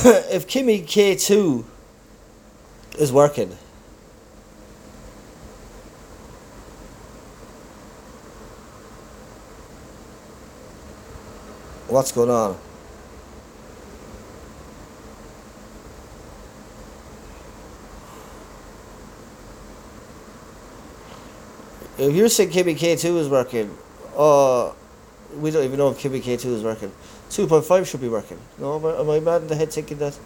if Kimi K2 is working, what's going on? If you're saying Kimi K2 is working, we don't even know if Kimi K2 is working. 2.5 should be working. No, am I mad in the head thinking that?